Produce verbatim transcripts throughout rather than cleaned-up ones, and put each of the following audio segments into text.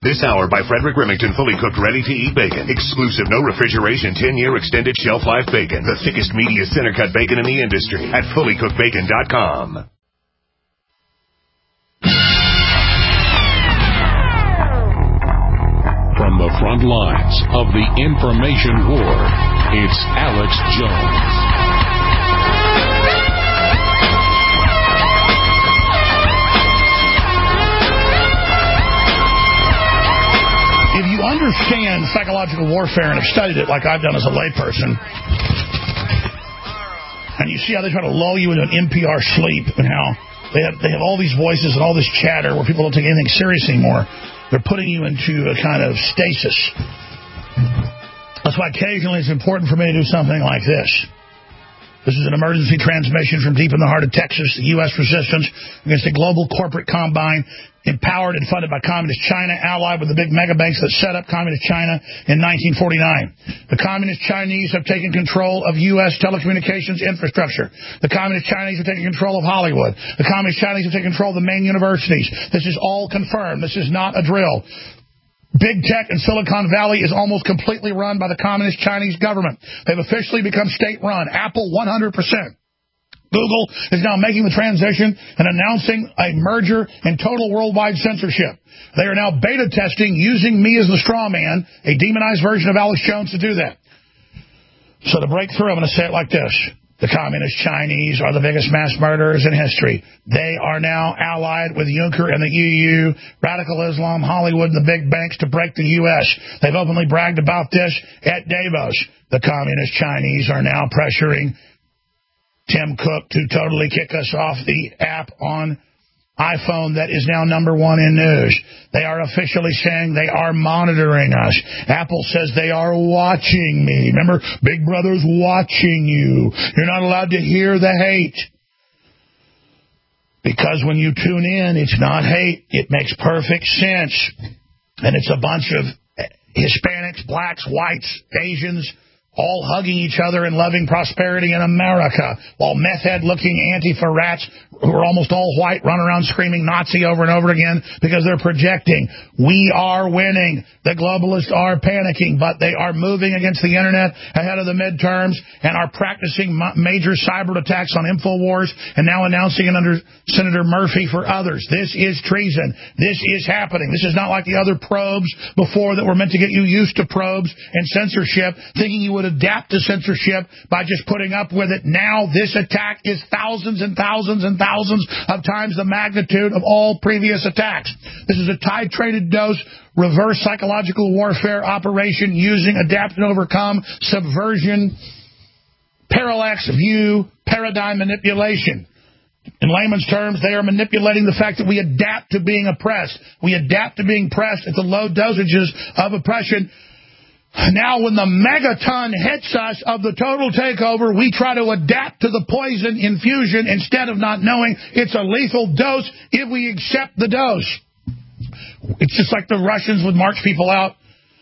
This hour by Frederick Remington, fully cooked, ready-to-eat bacon. Exclusive, no refrigeration, ten-year extended shelf life bacon. The thickest, meatiest, center-cut bacon in the industry at fully cooked bacon dot com. From the front lines of the information war, it's Alex Jones. If you understand psychological warfare and have studied it like I've done as a layperson, and you see how they try to lull you into an N P R sleep and how they have, they have all these voices and all this chatter where people don't take anything serious anymore, they're putting you into a kind of stasis. That's why occasionally it's important for me to do something like this. This is an emergency transmission from deep in the heart of Texas, the U S resistance against a global corporate combine empowered and funded by Communist China, allied with the big mega banks that set up Communist China in nineteen forty-nine. The Communist Chinese have taken control of U S telecommunications infrastructure. The Communist Chinese have taken control of Hollywood. The Communist Chinese have taken control of the main universities. This is all confirmed. This is not a drill. Big tech in Silicon Valley is almost completely run by the Communist Chinese government. They've officially become state-run. Apple, one hundred percent. Google is now making the transition and announcing a merger and total worldwide censorship. They are now beta testing using me as the straw man, a demonized version of Alex Jones, to do that. So to break through, I'm going to say it like this. The Communist Chinese are the biggest mass murderers in history. They are now allied with Juncker and the E U, radical Islam, Hollywood, and the big banks to break the U S. They've openly bragged about this at Davos. The Communist Chinese are now pressuring Tim Cook to totally kick us off the app on iPhone that is now number one in news. They are officially saying they are monitoring us. Apple says they are watching me. Remember, Big Brother's watching you. You're not allowed to hear the hate. Because when you tune in, it's not hate. It makes perfect sense. And it's a bunch of Hispanics, blacks, whites, Asians, all hugging each other and loving prosperity in America, while meth head-looking Antifa rats, who are almost all white, run around screaming Nazi over and over again because they're projecting. We are winning. The globalists are panicking, but they are moving against the Internet ahead of the midterms and are practicing major cyber attacks on InfoWars and now announcing it under Senator Murphy for others. This is treason. This is happening. This is not like the other probes before that were meant to get you used to probes and censorship, thinking you would adapt to censorship by just putting up with it. Now this attack is thousands and thousands and thousands of times the magnitude of all previous attacks. This is a titrated dose, reverse psychological warfare operation using adapt and overcome, subversion, parallax view, paradigm manipulation. In layman's terms, they are manipulating the fact that we adapt to being oppressed. We adapt to being pressed at the low dosages of oppression. Now, when the megaton hits us of the total takeover, we try to adapt to the poison infusion instead of not knowing it's a lethal dose if we accept the dose. It's just like the Russians would march people out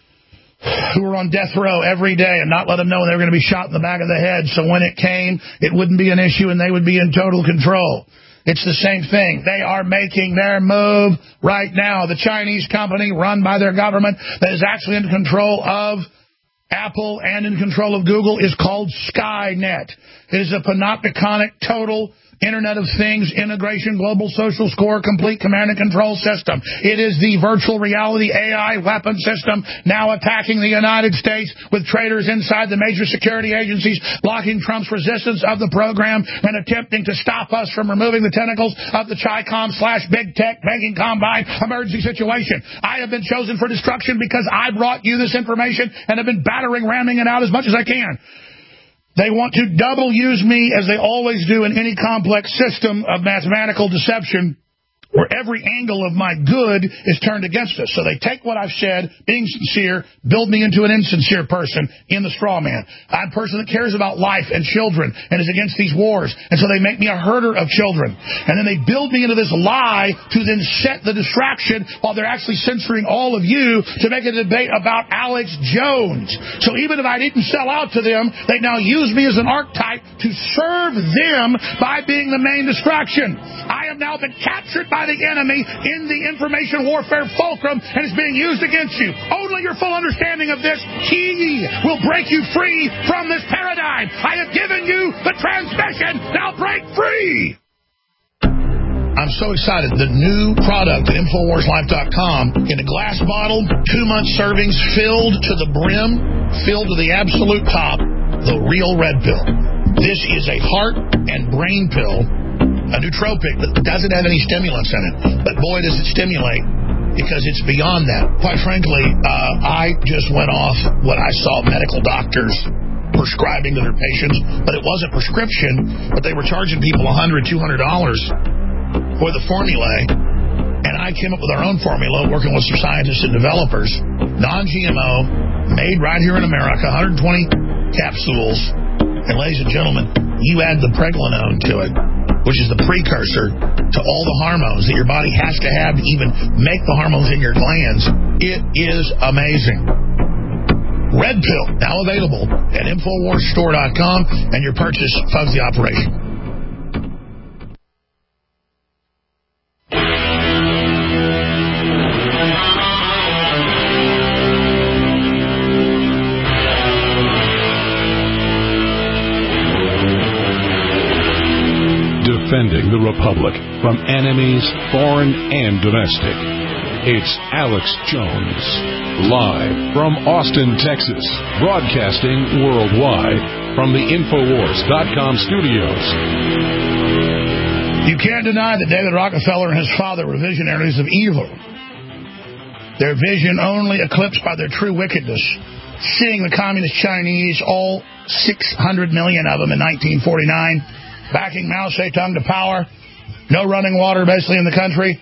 who were on death row every day and not let them know they were going to be shot in the back of the head, so when it came, it wouldn't be an issue and they would be in total control. It's the same thing. They are making their move right now. The Chinese company run by their government that is actually in control of Apple and in control of Google is called Skynet. It is a panopticonic total Internet of Things, integration, global social score, complete command and control system. It is the virtual reality A I weapon system now attacking the United States with traitors inside the major security agencies, blocking Trump's resistance of the program and attempting to stop us from removing the tentacles of the Chi-Com slash big tech banking combine emergency situation. I have been chosen for destruction because I brought you this information and have been battering, ramming it out as much as I can. They want to double use me, as they always do in any complex system of mathematical deception, where every angle of my good is turned against us. So they take what I've said, being sincere, build me into an insincere person in the straw man. I'm a person that cares about life and children and is against these wars. And so they make me a herder of children. And then they build me into this lie to then set the distraction while they're actually censoring all of you to make a debate about Alex Jones. So even if I didn't sell out to them, they now use me as an archetype to serve them by being the main distraction. I have now been captured by by the enemy in the information warfare fulcrum and is being used against you. Only your full understanding of this key will break you free from this paradigm. I have given you the transmission. Now break free. I'm so excited. The new product at Infowars Life dot com in a glass bottle, two-month servings, filled to the brim, filled to the absolute top, the real red pill. This is a heart and brain pill, a nootropic that doesn't have any stimulants in it. But boy, does it stimulate, because it's beyond that. Quite frankly, uh, I just went off what I saw medical doctors prescribing to their patients, but it wasn't prescription, but they were charging people one hundred dollars, two hundred dollars for the formulae, and I came up with our own formula, working with some scientists and developers, non-G M O, made right here in America, one hundred twenty capsules, and ladies and gentlemen, you add the pregnenolone to it, which is the precursor to all the hormones that your body has to have to even make the hormones in your glands. It is amazing. Red Pill, now available at Infowars Store dot com, and your purchase funds the operation. Defending the Republic from enemies, foreign and domestic. It's Alex Jones, live from Austin, Texas, broadcasting worldwide from the Infowars dot com studios. You can't deny that David Rockefeller and his father were visionaries of evil. Their vision only eclipsed by their true wickedness. Seeing the communist Chinese, all six hundred million of them in nineteen forty-nine, backing Mao Zedong to power, no running water basically in the country,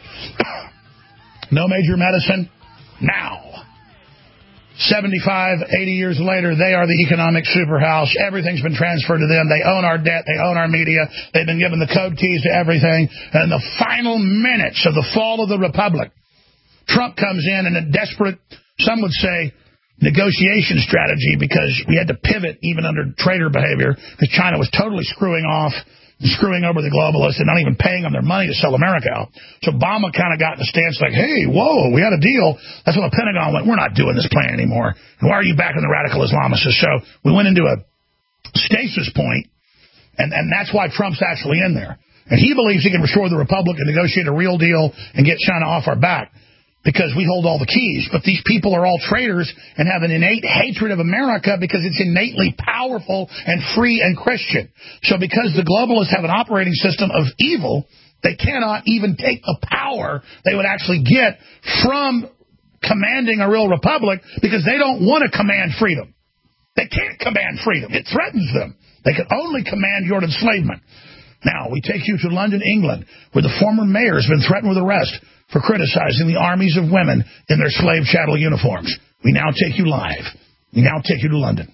no major medicine. Now, seventy-five, eighty years later, they are the economic superhouse. Everything's been transferred to them. They own our debt. They own our media. They've been given the code keys to everything. And in the final minutes of the fall of the Republic, Trump comes in in a desperate, some would say, negotiation strategy, because we had to pivot even under traitor behavior, because China was totally screwing off, screwing over the globalists and not even paying them their money to sell America out. So Obama kind of got in a stance like, hey, whoa, we had a deal. That's when the Pentagon went, we're not doing this plan anymore. And why are you backing the radical Islamists? So we went into a stasis point, and, and that's why Trump's actually in there. And he believes he can restore the Republic and negotiate a real deal and get China off our back, because we hold all the keys. But these people are all traitors and have an innate hatred of America because it's innately powerful and free and Christian. So because the globalists have an operating system of evil, they cannot even take the power they would actually get from commanding a real republic, because they don't want to command freedom. They can't command freedom. It threatens them. They can only command your enslavement. Now, we take you to London, England, where the former mayor has been threatened with arrest for criticizing the armies of women in their slave chattel uniforms. We now take you live. We now take you to London.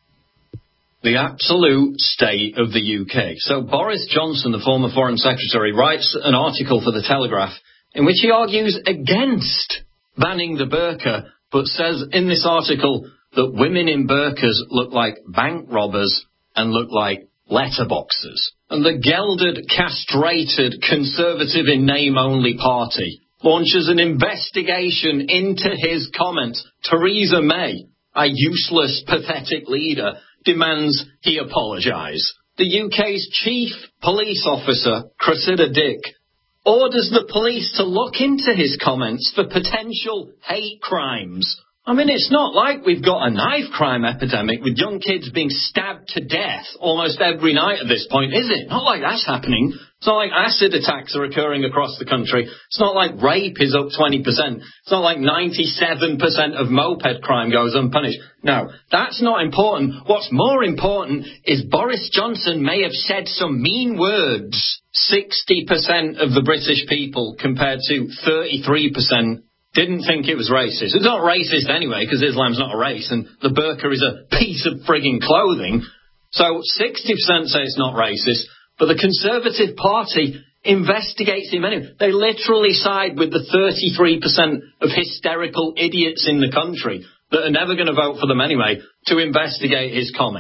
The absolute state of the U K. So Boris Johnson, the former Foreign Secretary, writes an article for The Telegraph in which he argues against banning the burqa, but says in this article that women in burqas look like bank robbers and look like letterboxers. And the gelded, castrated, conservative in name-only party launches an investigation into his comments. Theresa May, a useless, pathetic leader, demands he apologise. The U K's chief police officer, Cressida Dick, orders the police to look into his comments for potential hate crimes. I mean, it's not like we've got a knife crime epidemic with young kids being stabbed to death almost every night at this point, is it? Not like that's happening. It's not like acid attacks are occurring across the country. It's not like rape is up twenty percent. It's not like ninety-seven percent of moped crime goes unpunished. No, that's not important. What's more important is Boris Johnson may have said some mean words. sixty percent of the British people compared to thirty-three percent didn't think it was racist. It's not racist anyway, because Islam's not a race, and the burqa is a piece of frigging clothing. So sixty percent say it's not racist, but the Conservative Party investigates him anyway. They literally side with the thirty-three percent of hysterical idiots in the country that are never going to vote for them anyway to investigate his comments.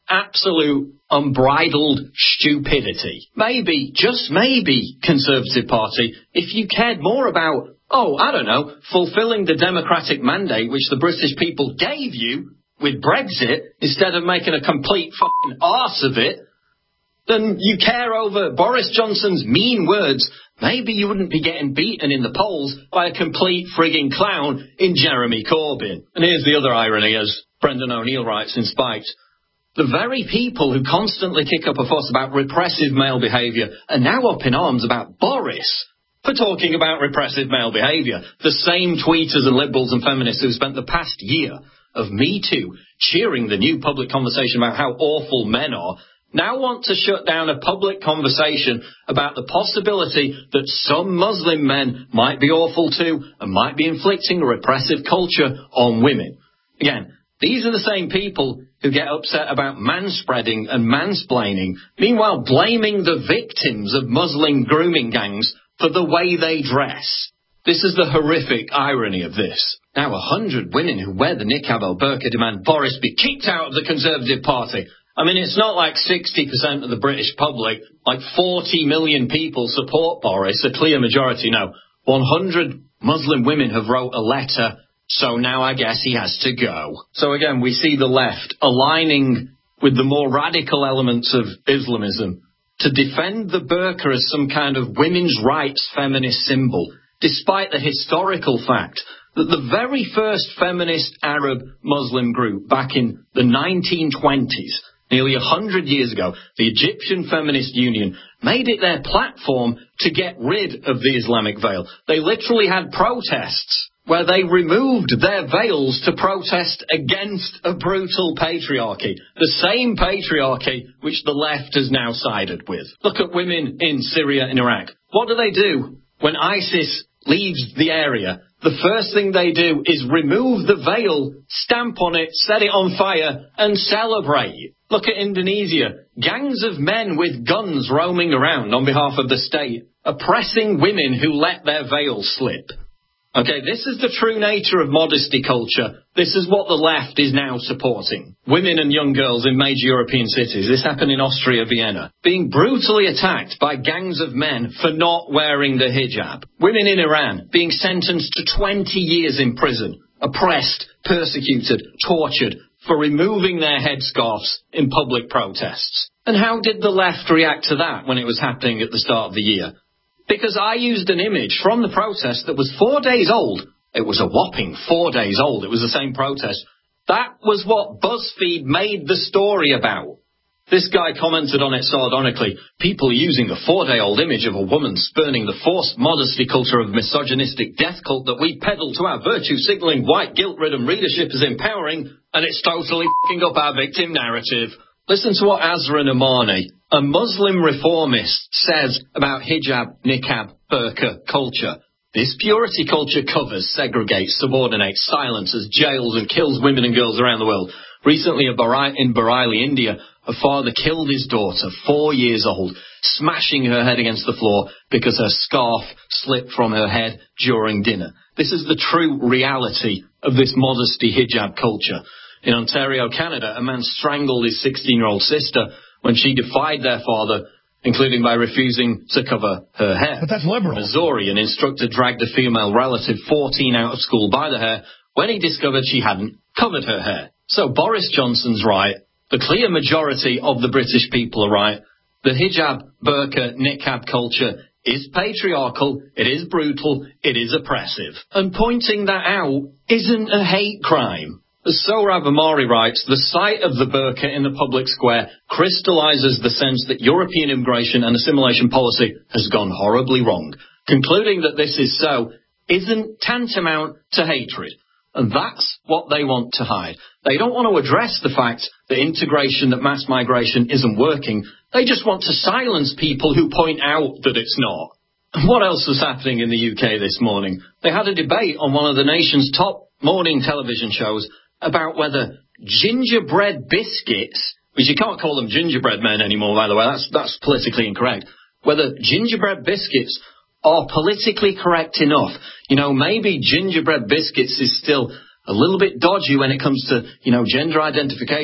absolute unbridled stupidity. Maybe, just maybe, Conservative Party, if you cared more about, oh, I don't know, fulfilling the democratic mandate which the British people gave you with Brexit, instead of making a complete fucking arse of it, then you care over Boris Johnson's mean words, maybe you wouldn't be getting beaten in the polls by a complete frigging clown in Jeremy Corbyn. And here's the other irony, as Brendan O'Neill writes in Spiked. The very people who constantly kick up a fuss about repressive male behaviour are now up in arms about Boris for talking about repressive male behaviour. The same tweeters and liberals and feminists who spent the past year of Me Too cheering the new public conversation about how awful men are now want to shut down a public conversation about the possibility that some Muslim men might be awful too and might be inflicting a repressive culture on women. Again, these are the same people who get upset about manspreading and mansplaining, meanwhile blaming the victims of Muslim grooming gangs for the way they dress. This is the horrific irony of this. Now a hundred women who wear the niqab or burqa demand Boris be kicked out of the Conservative Party. I mean, it's not like sixty percent of the British public, like forty million people support Boris, a clear majority. No, one hundred Muslim women have wrote a letter, so now I guess he has to go. So again, we see the left aligning with the more radical elements of Islamism to defend the burqa as some kind of women's rights feminist symbol, despite the historical fact that the very first feminist Arab Muslim group back in the nineteen twenties, nearly a hundred years ago, the Egyptian Feminist Union, made it their platform to get rid of the Islamic veil. They literally had protests where they removed their veils to protest against a brutal patriarchy, the same patriarchy which the left has now sided with. Look at women in Syria and Iraq. What do they do when ISIS leaves the area? The first thing they do is remove the veil, stamp on it, set it on fire, and celebrate. Look at Indonesia. Gangs of men with guns roaming around on behalf of the state, oppressing women who let their veils slip. Okay, this is the true nature of modesty culture. This is what the left is now supporting. Women and young girls in major European cities, this happened in Austria, Vienna, being brutally attacked by gangs of men for not wearing the hijab. Women in Iran being sentenced to twenty years in prison, oppressed, persecuted, tortured for removing their headscarves in public protests. And how did the left react to that when it was happening at the start of the year? Because I used an image from the protest that was four days old. It was a whopping four days old. It was the same protest. That was what BuzzFeed made the story about. This guy commented on it sardonically. People using a four-day-old image of a woman spurning the forced modesty culture of misogynistic death cult that we peddle to our virtue-signaling, white, guilt-ridden readership as empowering, and it's totally f***ing up our victim narrative. Listen to what Azra Namani, a Muslim reformist, says about hijab, niqab, burqa culture. This purity culture covers, segregates, subordinates, silences, jails and kills women and girls around the world. Recently in Bareilly, India, a father killed his daughter, four years old, smashing her head against the floor because her scarf slipped from her head during dinner. This is the true reality of this modesty hijab culture. In Ontario, Canada, a man strangled his sixteen-year-old sister when she defied their father, including by refusing to cover her hair. But that's liberal. Missouri, an instructor dragged a female relative fourteen out of school by the hair when he discovered she hadn't covered her hair. So Boris Johnson's right. The clear majority of the British people are right. The hijab, burqa, niqab culture is patriarchal, it is brutal, it is oppressive. And pointing that out isn't a hate crime. As Sohrab Ahmari writes, the sight of the burqa in the public square crystallises the sense that European immigration and assimilation policy has gone horribly wrong. Concluding that this is so isn't tantamount to hatred. And that's what they want to hide. They don't want to address the fact that integration, that mass migration isn't working. They just want to silence people who point out that it's not. What else was happening in the U K this morning? They had a debate on one of the nation's top morning television shows about whether gingerbread biscuits, which you can't call them gingerbread men anymore, by the way, that's, that's politically incorrect, whether gingerbread biscuits are politically correct enough. You know, maybe gingerbread biscuits is still a little bit dodgy when it comes to, you know, gender identification.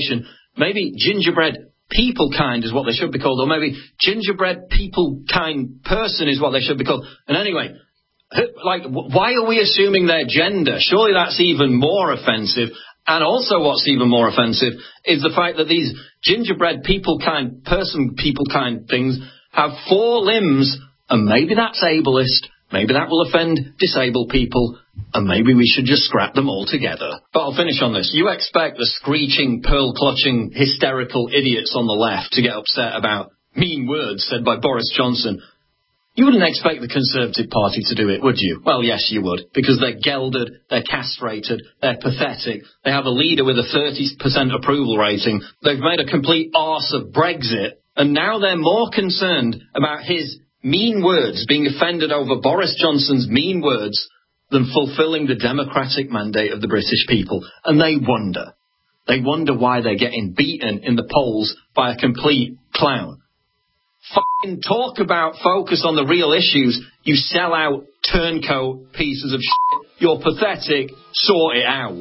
maybe gingerbread people kind is what they should be called, or maybe gingerbread people kind person is what they should be called. And anyway, like, why are we assuming their gender? Surely that's even more offensive. And also what's even more offensive is the fact that these gingerbread people kind, person people kind things have four limbs, and maybe that's ableist, maybe that will offend disabled people, and maybe we should just scrap them altogether. But I'll finish on this. You expect the screeching, pearl-clutching, hysterical idiots on the left to get upset about mean words said by Boris Johnson. You wouldn't expect the Conservative Party to do it, would you? Well, yes, you would, because they're gelded, they're castrated, they're pathetic, they have a leader with a thirty percent approval rating, they've made a complete arse of Brexit, and now they're more concerned about his mean words being offended over Boris Johnson's mean words than fulfilling the democratic mandate of the British people. And they wonder. They wonder why they're getting beaten in the polls by a complete clown. Fucking talk about focus on the real issues, you sell out turncoat pieces of shit. You're pathetic. Sort it out.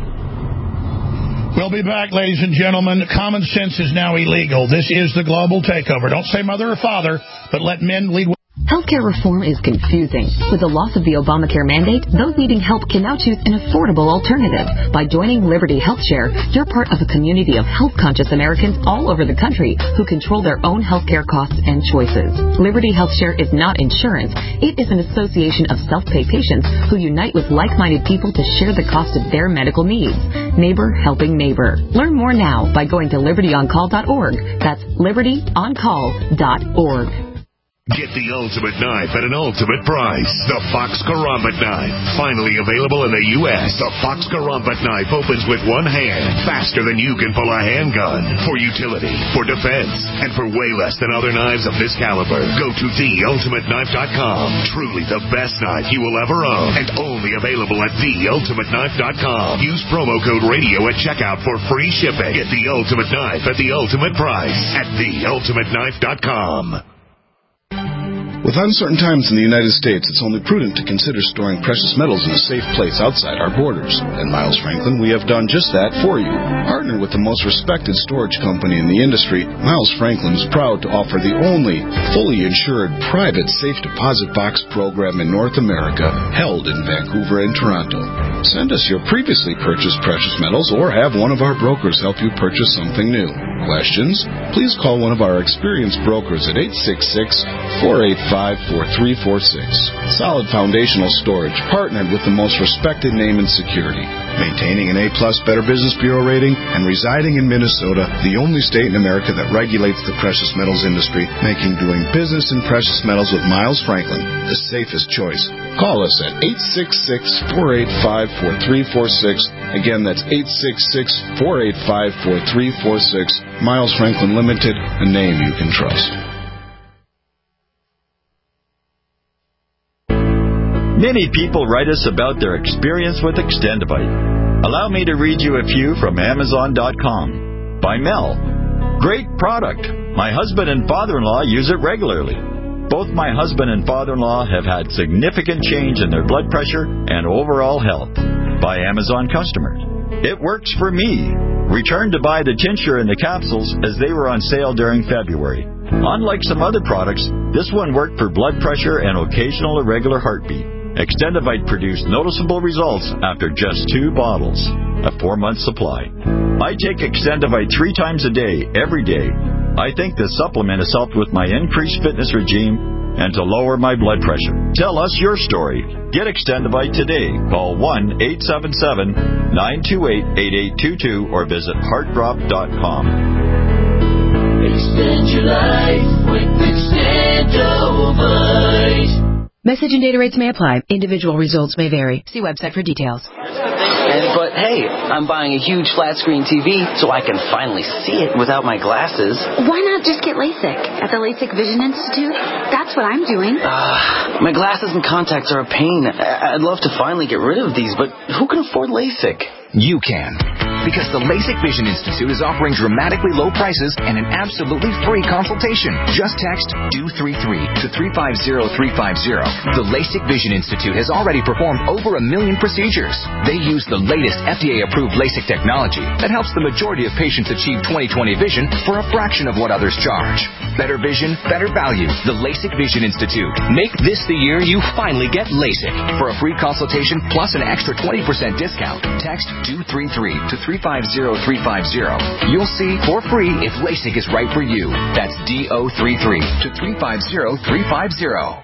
We'll be back, ladies and gentlemen. Common sense is now illegal. This is the global takeover. Don't say mother or father, but let men lead. Healthcare reform is confusing. With the loss of the Obamacare mandate, those needing help can now choose an affordable alternative. By joining Liberty HealthShare, you're part of a community of health-conscious Americans all over the country who control their own healthcare costs and choices. Liberty HealthShare is not insurance. It is an association of self-pay patients who unite with like-minded people to share the cost of their medical needs. Neighbor helping neighbor. Learn more now by going to liberty on call dot org. That's liberty on call dot org. Get the ultimate knife at an ultimate price. The Fox Karambit knife. Finally available in the U S The Fox Karambit knife opens with one hand, faster than you can pull a handgun. For utility, for defense, and for way less than other knives of this caliber. Go to the ultimate knife dot com. Truly the best knife you will ever own. And only available at the ultimate knife dot com. Use promo code radio at checkout for free shipping. Get the ultimate knife at the ultimate price at the ultimate knife dot com. With uncertain times in the United States, it's only prudent to consider storing precious metals in a safe place outside our borders. At Miles Franklin, we have done just that for you. Partner with the most respected storage company in the industry, Miles Franklin is proud to offer the only fully insured private safe deposit box program in North America, held in Vancouver and Toronto. Send us your previously purchased precious metals or have one of our brokers help you purchase something new. Questions? Please call one of our experienced brokers at eight six six, four eight five, four three four six. Solid foundational storage, partnered with the most respected name in security. Maintaining an A-plus Better Business Bureau rating and residing in Minnesota, the only state in America that regulates the precious metals industry, making doing business in precious metals with Miles Franklin the safest choice. Call us at eight six six, four eight five, four three four six. Again, that's eight six six, four eight five, four three four six. Miles Franklin Limited, a name you can trust. Many people write us about their experience with Extendivite. Allow me to read you a few from Amazon dot com. By Mel. Great product. My husband and father-in-law use it regularly. Both my husband and father-in-law have had significant change in their blood pressure and overall health. By Amazon customers. It works for me. Returned to buy the tincture and the capsules as they were on sale during February. Unlike some other products, this one worked for blood pressure and occasional irregular heartbeat. Extendivite produced noticeable results after just two bottles, a four-month supply. I take Extendivite three times a day, every day. I think this supplement has helped with my increased fitness regime and to lower my blood pressure. Tell us your story. Get Extendivite today. Call one eight seven seven, nine two eight, eight eight two two or visit heart drop dot com. Extend your life with Extendivite. Message and data rates may apply. Individual results may vary. See website for details. And, but hey, I'm buying a huge flat screen T V so I can finally see it without my glasses. Why not just get LASIK at the LASIK Vision Institute? That's what I'm doing. Uh, my glasses and contacts are a pain. I'd love to finally get rid of these, but who can afford LASIK? You can. because the LASIK Vision Institute is offering dramatically low prices and an absolutely free consultation. Just text D O three three to three five zero three five zero. The LASIK Vision Institute has already performed over a million procedures. They use the latest F D A-approved LASIK technology that helps the majority of patients achieve twenty twenty vision for a fraction of what others charge. Better vision, better value. The LASIK Vision Institute. Make this the year you finally get LASIK. For a free consultation plus an extra twenty percent discount, text D O three three to three five zero three five zero. You'll see for free if LASIK is right for you. That's D O three three to three five zero three five zero.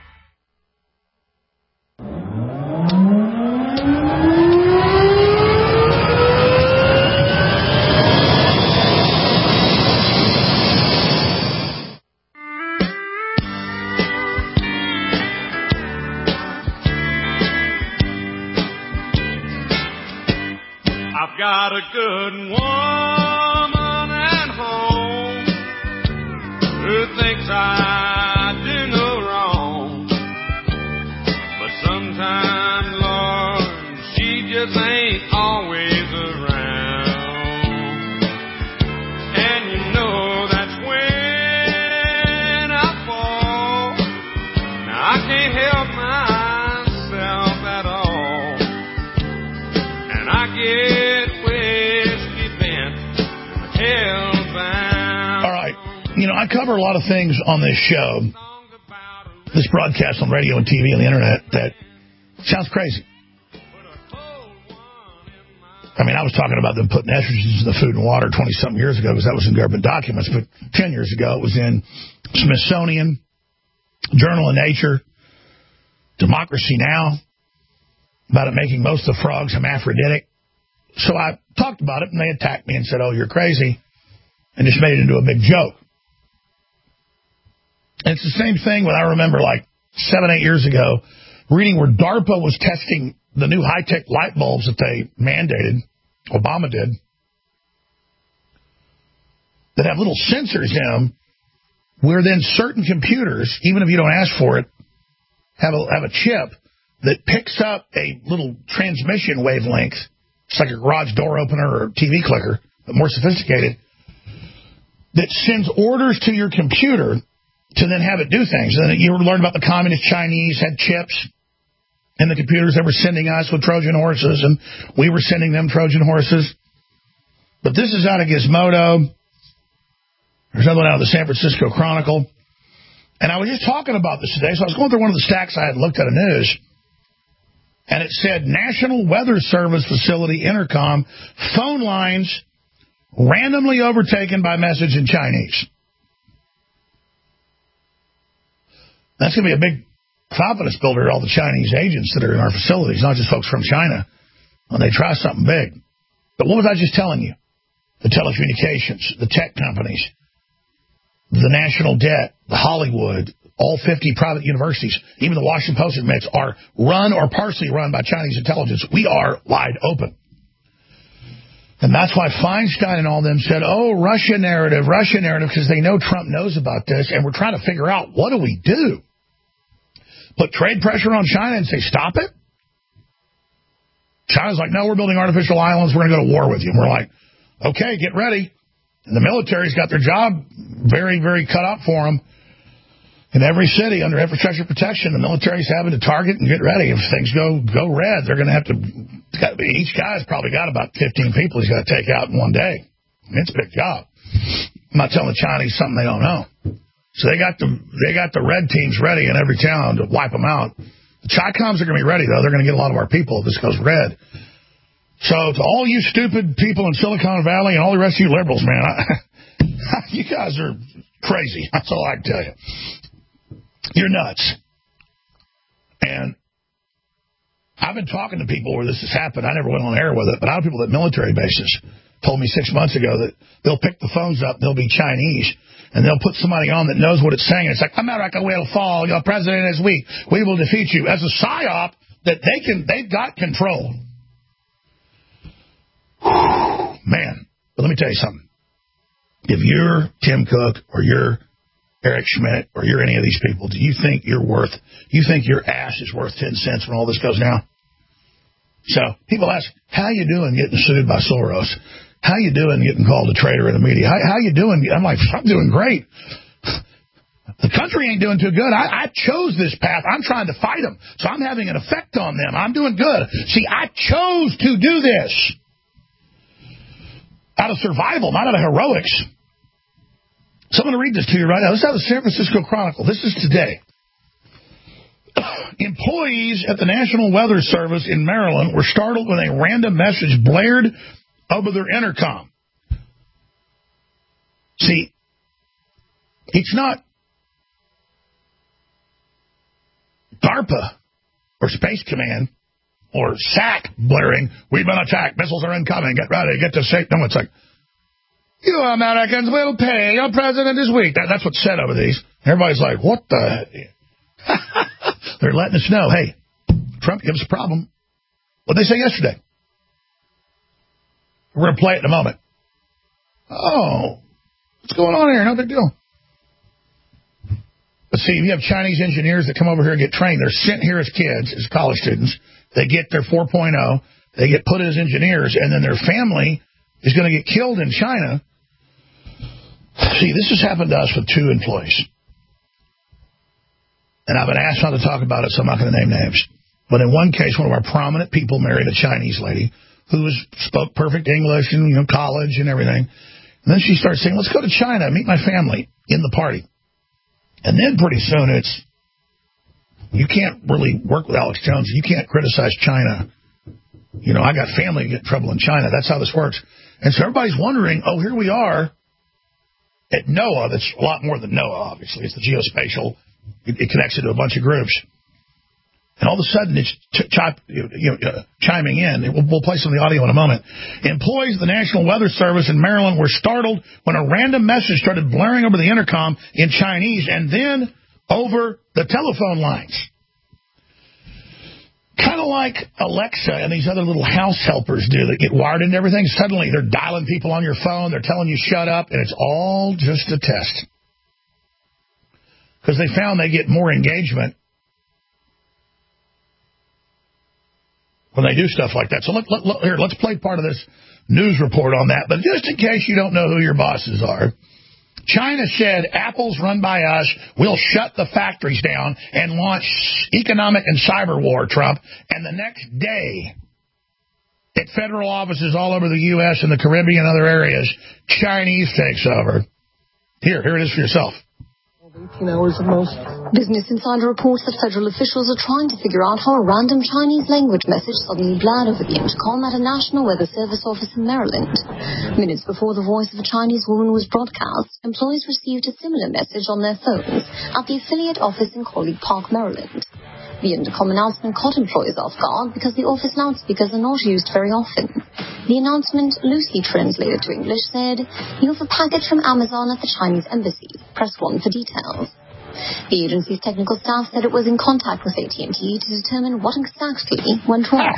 I've got a good woman at home who thinks I do no wrong, but sometimes, Lord, she just ain't always around. And you know that's when I fall. Now I can't help myself at all, and I get All right. You know, I cover a lot of things on this show, this broadcast on radio and T V and the internet, that sounds crazy. I mean, I was talking about them putting estrogens in the food and water twenty-something years ago because that was in government documents, but ten years ago it was in Smithsonian, Journal of Nature, Democracy Now!, about it making most of the frogs hermaphroditic. So I talked about it, and they attacked me and said, oh, you're crazy, and just made it into a big joke. And it's the same thing when I remember, like, seven, eight years ago, reading where DARPA was testing the new high-tech light bulbs that they mandated, Obama did, that have little sensors in them, where then certain computers, even if you don't ask for it, have a, have a chip that picks up a little transmission wavelength. It's like a garage door opener or T V clicker, but more sophisticated, that sends orders to your computer to then have it do things. And then you learn about the communist Chinese had chips in the computers that were sending us with Trojan horses, and we were sending them Trojan horses. But this is out of Gizmodo. There's another one out of the San Francisco Chronicle. And I was just talking about this today, so I was going through one of the stacks I had looked at in news, and it said, National Weather Service Facility Intercom, phone lines randomly overtaken by message in Chinese. That's going to be a big confidence builder to all the Chinese agents that are in our facilities, not just folks from China, when they try something big. But what was I just telling you? The telecommunications, the tech companies, the national debt, the Hollywood, all fifty private universities, even the Washington Post admits, are run or partially run by Chinese intelligence. We are wide open. And that's why Feinstein and all them said, oh, Russia narrative, Russia narrative, because they know Trump knows about this, and we're trying to figure out, what do we do? Put trade pressure on China and say, stop it? China's like, no, we're building artificial islands, we're going to go to war with you. And we're like, okay, get ready. And the military's got their job very, very cut out for them. In every city, under infrastructure protection, the military's having to target and get ready. If things go go red, they're going to have to... Each guy's probably got about fifteen people he's got to take out in one day. I mean, it's a big job. I'm not telling the Chinese something they don't know. So they got the they got the red teams ready in every town to wipe them out. The Chi-Coms are going to be ready, though. They're going to get a lot of our people if this goes red. So to all you stupid people in Silicon Valley and all the rest of you liberals, man, I, you guys are crazy. That's all I can tell you. You're nuts. And I've been talking to people where this has happened. I never went on air with it, but I have people at military bases told me six months ago that they'll pick the phones up, they'll be Chinese, and they'll put somebody on that knows what it's saying. It's like, America will fall, your president is weak, we will defeat you. As a psyop that they can, they've got control. Man, but let me tell you something. If you're Tim Cook or you're Eric Schmidt or you're any of these people, do you think you're worth, you think your ass is worth ten cents when all this goes down? So people ask, how you doing getting sued by Soros? how you doing getting called a traitor in the media? How, how you doing? I'm like, I'm doing great. The country ain't doing too good. I, I chose this path. I'm trying to fight them. So I'm having an effect on them. I'm doing good. See, I chose to do this out of survival, not out of heroics. So I'm going to read this to you right now. This is out of the San Francisco Chronicle. This is today. Employees at the National Weather Service in Maryland were startled when a random message blared over their intercom. See, it's not DARPA or Space Command or S A C blaring, we've been attacked, missiles are incoming, get ready, get to safe. No, it's like, you Americans will pay, your president is weak. That, that's what's said over these. Everybody's like, what the... They're letting us know, hey, Trump gives us a problem. What did they say yesterday? We're going to play it in a moment. Oh, what's going on here? No big deal. But see, you have Chinese engineers that come over here and get trained. They're sent here as kids, as college students. They get their four point oh. They get put as engineers, and then their family is going to get killed in China. See, this has happened to us with two employees. And I've been asked not to talk about it, so I'm not going to name names. But in one case, one of our prominent people married a Chinese lady who was, spoke perfect English and, you know, college and everything. And then she started saying, let's go to China, meet my family in the party. And then pretty soon it's, you can't really work with Alex Jones. You can't criticize China. You know, I got family get in trouble in China. That's how this works. And so everybody's wondering, oh, here we are at NOAA. That's a lot more than NOAA, obviously. It's the geospatial. It, it connects it to a bunch of groups. And all of a sudden, it's ch- ch- you know, uh, chiming in. We'll, we'll play some of the audio in a moment. Employees of the National Weather Service in Maryland were startled when a random message started blaring over the intercom in Chinese and then over the telephone lines. Kind of like Alexa and these other little house helpers do that get wired into everything. Suddenly, they're dialing people on your phone. They're telling you shut up, and it's all just a test. Because they found they get more engagement when they do stuff like that. So let, let, let, here, let's play part of this news report on that. But just in case you don't know who your bosses are, China said Apple's run by us. We'll shut the factories down and launch economic and cyber war, Trump. And the next day, at federal offices all over the U S and the Caribbean and other areas, Chinese takes over. Here, here it is for yourself. eighteen hours at most. Business Insider reports that federal officials are trying to figure out how a random Chinese language message suddenly blared over the intercom at a National Weather Service office in Maryland. Minutes before the voice of a Chinese woman was broadcast, employees received a similar message on their phones at the affiliate office in Colleague Park, Maryland. The intercom announcement caught employees off guard because the office loudspeakers are not used very often. The announcement, loosely translated to English, said, "You have a package from Amazon at the Chinese embassy. Press one for details." The agency's technical staff said it was in contact with A T and T to determine what exactly went wrong.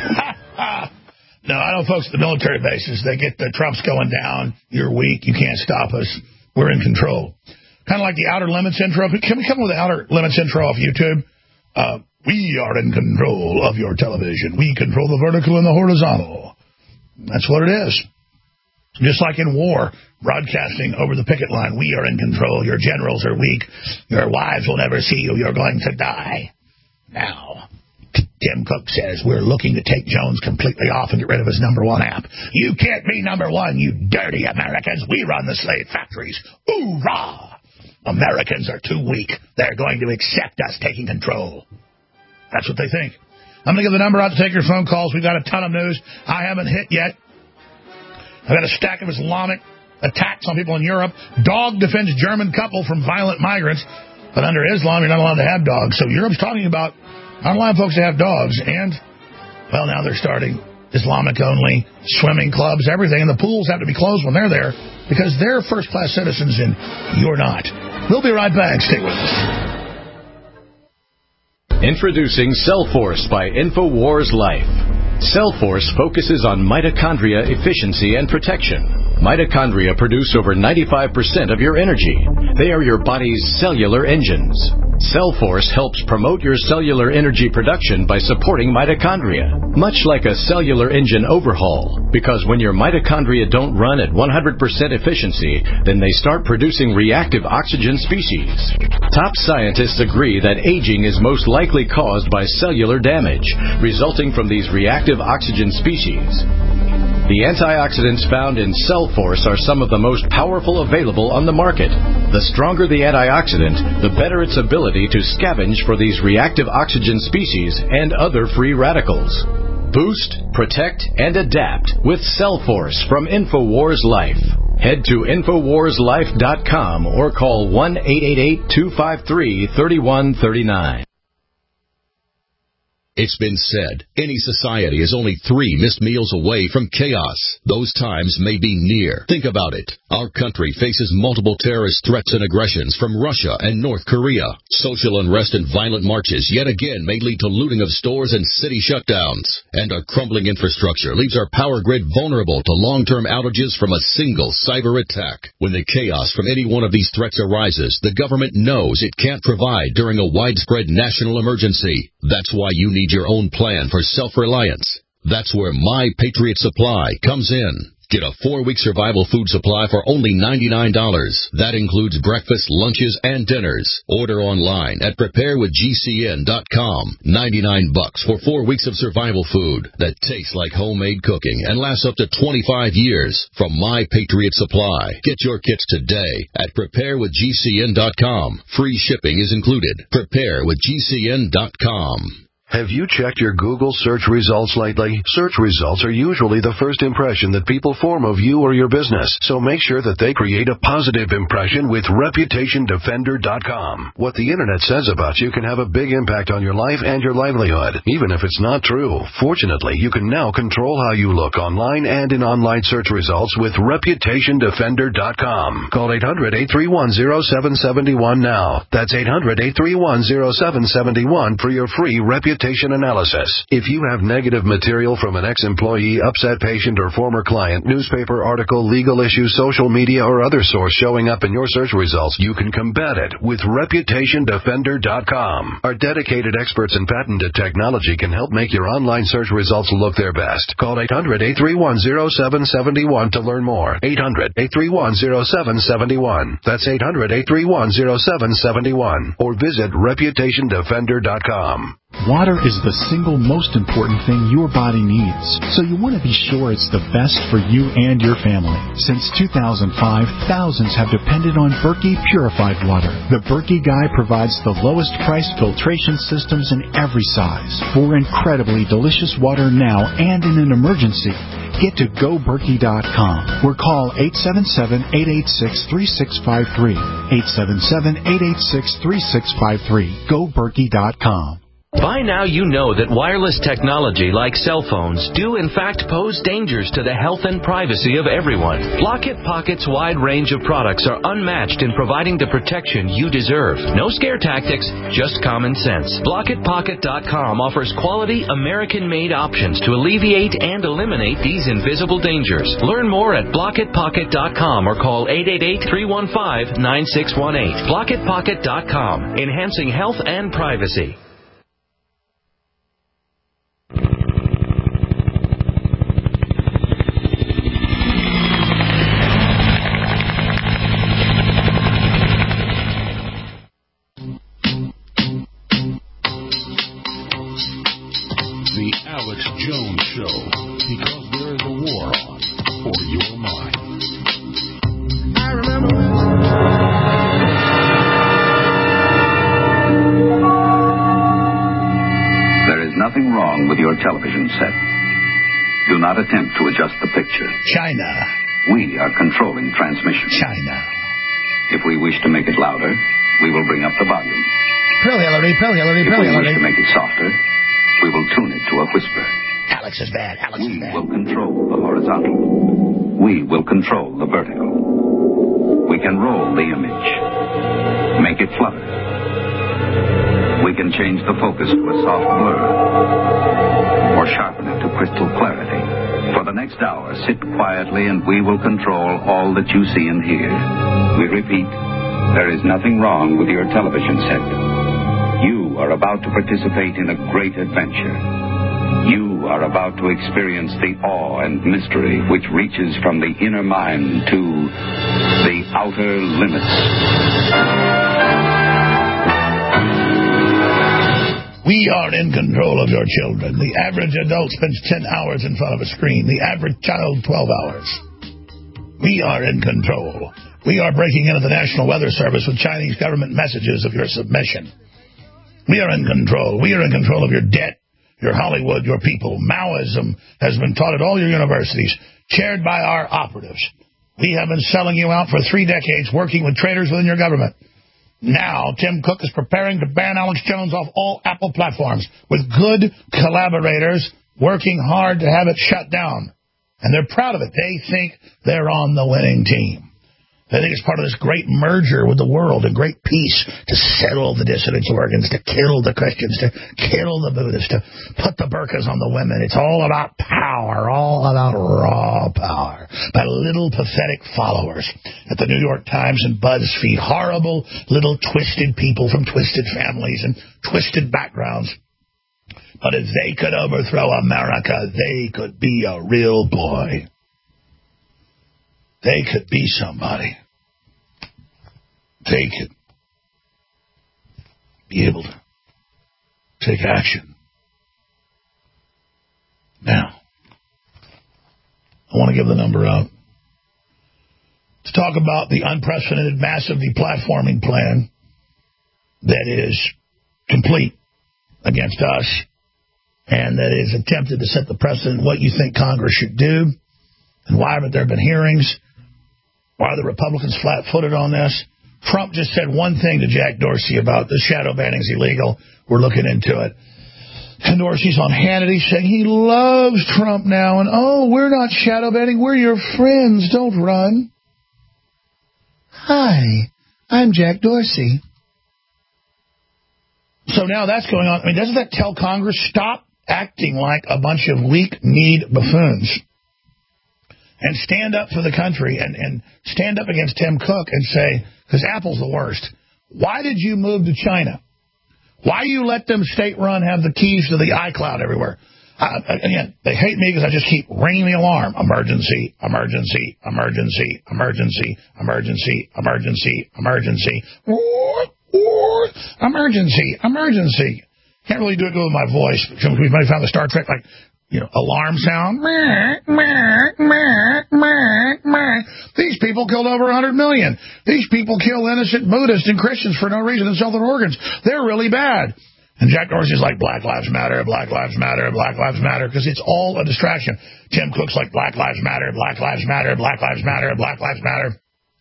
No, I know folks at the military bases, they get the Trump's going down, you're weak, you can't stop us, we're in control. Kind of like the Outer Limits intro. Can we come up with the Outer Limits intro off YouTube? Uh, we are in control of your television. We control the vertical and the horizontal. That's what it is. Just like in war, broadcasting over the picket line, we are in control. Your generals are weak. Your wives will never see you. You're going to die. Now, Tim Cook says we're looking to take Jones completely off and get rid of his number one app. You can't be number one, you dirty Americans. We run the slave factories. Hoorah! Americans are too weak. They're going to accept us taking control. That's what they think. I'm going to give the number out to take your phone calls. We've got a ton of news I haven't hit yet. I've got a stack of Islamic attacks on people in Europe. Dog defends German couple from violent migrants. But under Islam, you're not allowed to have dogs. So Europe's talking about not allowing folks to have dogs. And, well, now they're starting Islamic-only swimming clubs, everything. And the pools have to be closed when they're there because they're first-class citizens and you're not. We'll be right back. Stay with us. Introducing Cellforce by InfoWars Life. Cellforce focuses on mitochondria efficiency and protection. Mitochondria produce over ninety-five percent of your energy. They are your body's cellular engines. CellForce helps promote your cellular energy production by supporting mitochondria, much like a cellular engine overhaul, because when your mitochondria don't run at one hundred percent efficiency, then they start producing reactive oxygen species. Top scientists agree that aging is most likely caused by cellular damage, resulting from these reactive oxygen species. The antioxidants found in CellForce are some of the most powerful available on the market. The stronger the antioxidant, the better its ability to scavenge for these reactive oxygen species and other free radicals. Boost, protect, and adapt with CellForce from InfoWars Life. Head to Infowars Life dot com or call one eight eight eight, two five three, three one three nine. It's been said, any society is only three missed meals away from chaos. Those times may be near. Think about it. Our country faces multiple terrorist threats and aggressions from Russia and North Korea. Social unrest and violent marches yet again may lead to looting of stores and city shutdowns. And our crumbling infrastructure leaves our power grid vulnerable to long-term outages from a single cyber attack. When the chaos from any one of these threats arises, the government knows it can't provide during a widespread national emergency. That's why you need your own plan for self-reliance. That's where My Patriot Supply comes in. Get a four-week survival food supply for only ninety-nine dollars. That includes breakfast, lunches, and dinners. Order online at prepare with G C N dot com. ninety-nine bucks for four weeks of survival food that tastes like homemade cooking and lasts up to twenty-five years from My Patriot Supply. Get your kits today at prepare with G C N dot com. Free shipping is included. prepare with G C N dot com. Have you checked your Google search results lately? Search results are usually the first impression that people form of you or your business, so make sure that they create a positive impression with reputation defender dot com. What the internet says about you can have a big impact on your life and your livelihood, even if it's not true. Fortunately, you can now control how you look online and in online search results with reputation defender dot com. Call eight hundred, eight three one, zero seven seven one now. That's eight hundred, eight three one, zero seven seven one for your free reputation analysis. If you have negative material from an ex-employee, upset patient, or former client, newspaper article, legal issue, social media, or other source showing up in your search results, you can combat it with reputation defender dot com. Our dedicated experts in patented technology can help make your online search results look their best. Call eight hundred, eight three one, zero seven seven one to learn more. eight hundred, eight three one, zero seven seven one. That's eight hundred, eight three one, zero seven seven one. Or visit reputation defender dot com. Water is the single most important thing your body needs, so you want to be sure it's the best for you and your family. Since two thousand five, thousands have depended on Berkey purified water. The Berkey Guy provides the lowest price filtration systems in every size for incredibly delicious water now and in an emergency. Get to go berkey dot com or call eight seven seven, eight eight six, three six five three. eight seven seven, eight eight six, three six five three. go berkey dot com. By now you know that wireless technology like cell phones do in fact pose dangers to the health and privacy of everyone. Blockit Pocket's wide range of products are unmatched in providing the protection you deserve. No scare tactics, just common sense. Blockit Pocket dot com offers quality American-made options to alleviate and eliminate these invisible dangers. Learn more at Blockit Pocket dot com or call eight eight eight, three one five, nine six one eight. Blockit Pocket dot com, enhancing health and privacy. The Alex Jones Show, because there is a war on for your mind. I remember There is nothing wrong with your television set. Do not attempt to adjust the picture. China. We are controlling transmission. China. If we wish to make it louder, we will bring up the volume. Pearl Hillary, Pearl Hillary, If Pearl we Hillary. wish to make it softer, we will tune it to a whisper. Alex is bad. Alex we is bad. will control the horizontal. We will control the vertical. We can roll the image. Make it flutter. We can change the focus to a soft blur. Or sharpen it to crystal clarity. For the next hour, sit quietly and we will control all that you see and hear. We repeat, there is nothing wrong with your television set. You are about to participate in a great adventure. You are about to experience the awe and mystery which reaches from the inner mind to the outer limits. We are in control of your children. The average adult spends ten hours in front of a screen. The average child, twelve hours. We are in control. We are breaking into the National Weather Service with Chinese government messages of your submission. We are in control. We are in control of your debt, your Hollywood, your people. Maoism has been taught at all your universities, chaired by our operatives. We have been selling you out for three decades, working with traitors within your government. Now, Tim Cook is preparing to ban Alex Jones off all Apple platforms with good collaborators working hard to have it shut down. And they're proud of it. They think they're on the winning team. They think it's part of this great merger with the world, a great peace to settle the dissident organs, to kill the Christians, to kill the Buddhists, to put the burqas on the women. It's all about power, all about raw power by little pathetic followers at the New York Times and BuzzFeed, horrible little twisted people from twisted families and twisted backgrounds. But if they could overthrow America, they could be a real boy. They could be somebody. They could be able to take action. Now, I want to give the number out to talk about the unprecedented massive deplatforming plan that is complete against us and that is attempted to set the precedent what you think Congress should do and why haven't there been hearings. Why are the Republicans flat-footed on this? Trump just said one thing to Jack Dorsey about the shadow banning is illegal. We're looking into it. And Dorsey's on Hannity saying he loves Trump now. And, oh, we're not shadow banning. We're your friends. Don't run. Hi, I'm Jack Dorsey. So now that's going on. I mean, doesn't that tell Congress, stop acting like a bunch of weak-kneed buffoons? And stand up for the country and, and stand up against Tim Cook and say, because Apple's the worst, why did you move to China? Why you let them state-run have the keys to the iCloud everywhere? Uh, again, they hate me because I just keep ringing the alarm. Emergency, emergency, emergency, emergency, emergency, emergency, emergency, emergency, emergency. Can't really do it good with my voice. We might have found the Star Trek, like, you know, alarm sound. These people killed over one hundred million. These people kill innocent Buddhists and Christians for no reason and sell their organs. They're really bad. And Jack Dorsey's like, Black Lives Matter, Black Lives Matter, Black Lives Matter, because it's all a distraction. Tim Cook's like, Black Lives Matter, Black Lives Matter, Black Lives Matter, Black Lives Matter.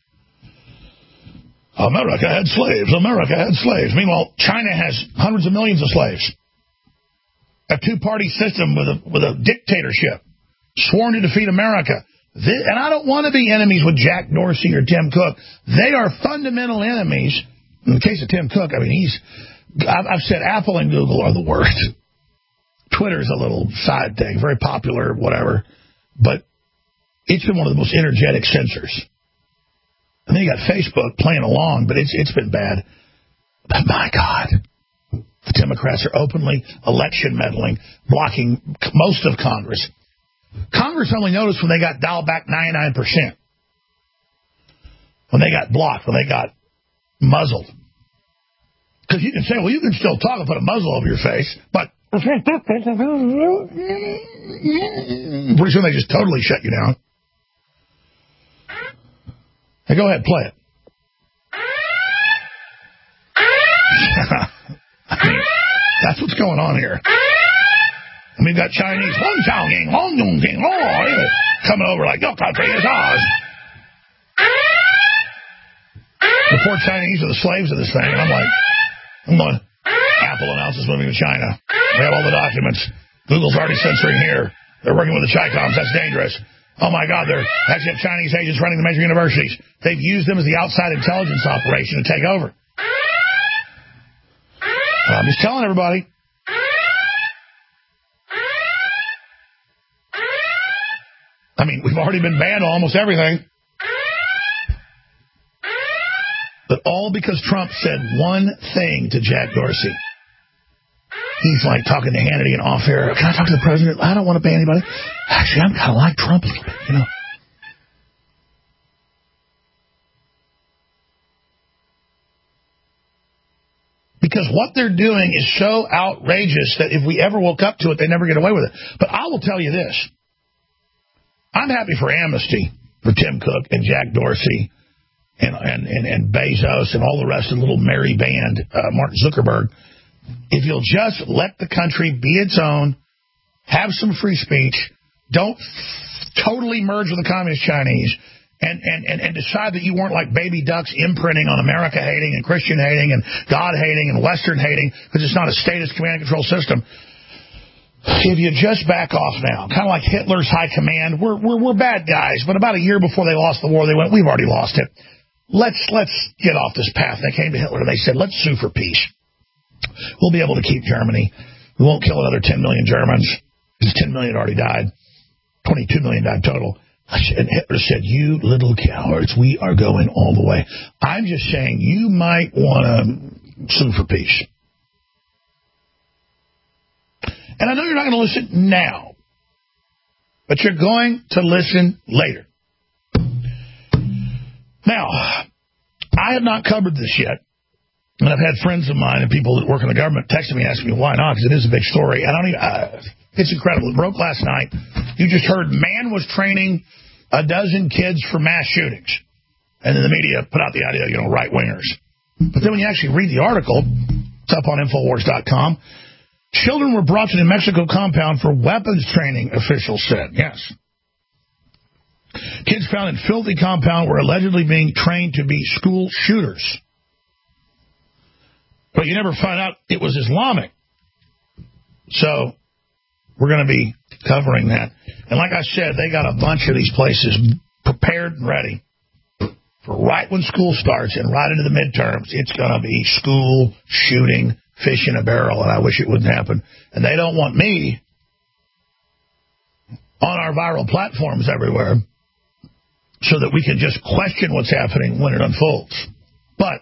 America had slaves. America had slaves. Meanwhile, China has hundreds of millions of slaves. A two-party system with a with a dictatorship, sworn to defeat America. This, and I don't want to be enemies with Jack Dorsey or Tim Cook. They are fundamental enemies. In the case of Tim Cook, I mean, he's. I've, I've said Apple and Google are the worst. Twitter's a little side thing, very popular, whatever. But it's been one of the most energetic censors. And then you got Facebook playing along, but it's it's been bad. But my God. The Democrats are openly election meddling, blocking most of Congress. Congress only noticed when they got dialed back ninety-nine percent. When they got blocked, when they got muzzled. Because you can say, well, you can still talk and put a muzzle over your face, but pretty soon they just totally shut you down. Hey, go ahead, play it. I mean, that's what's going on here. And we've got Chinese coming over like, your country is ours. The poor Chinese are the slaves of this thing. And I'm like, I'm going, Apple announces moving to China. We have all the documents. Google's already censoring here. They're working with the Chi-Coms. That's dangerous. Oh, my God, they're actually have Chinese agents running the major universities. They've used them as the outside intelligence operation to take over. I'm just telling everybody. I mean, we've already been banned on almost everything. But all because Trump said one thing to Jack Dorsey. He's like talking to Hannity and off air. Can I talk to the president? I don't want to ban anybody. Actually, I'm kind of like Trump a little bit, you know. Because what they're doing is so outrageous that if we ever woke up to it, they never get away with it. But I will tell you this. I'm happy for amnesty for Tim Cook and Jack Dorsey and and, and, and Bezos and all the rest of the little merry band, uh, Mark Zuckerberg. If you'll just let the country be its own, have some free speech, don't f- totally merge with the Communist Chinese, and, and, and, and decide that you weren't like baby ducks imprinting on America hating and Christian hating and God hating and Western hating, because it's not a statist command and control system. If you just back off now, kind of like Hitler's high command, we're, we're, we're bad guys, but about a year before they lost the war, they went, we've already lost it. Let's, let's get off this path. They came to Hitler and they said, let's sue for peace. We'll be able to keep Germany. We won't kill another ten million Germans, because ten million already died. twenty-two million died total. And Hitler said, you little cowards, we are going all the way. I'm just saying you might want to sue for peace. And I know you're not going to listen now, but you're going to listen later. Now, I have not covered this yet. And I've had friends of mine and people that work in the government texting me asking me why not, because it is a big story. I don't even, uh, it's incredible. It broke last night. You just heard man was training a dozen kids for mass shootings. And then the media put out the idea, you know, right-wingers. But then when you actually read the article, it's up on Infowars dot com. Children were brought to New Mexico compound for weapons training, officials said. Yes. Kids found in filthy compound were allegedly being trained to be school shooters. But you never find out it was Islamic. So we're going to be covering that. And like I said, they got a bunch of these places prepared and ready for right when school starts and right into the midterms. It's going to be school shooting, fish in a barrel, and I wish it wouldn't happen. And they don't want me on our viral platforms everywhere so that we can just question what's happening when it unfolds. But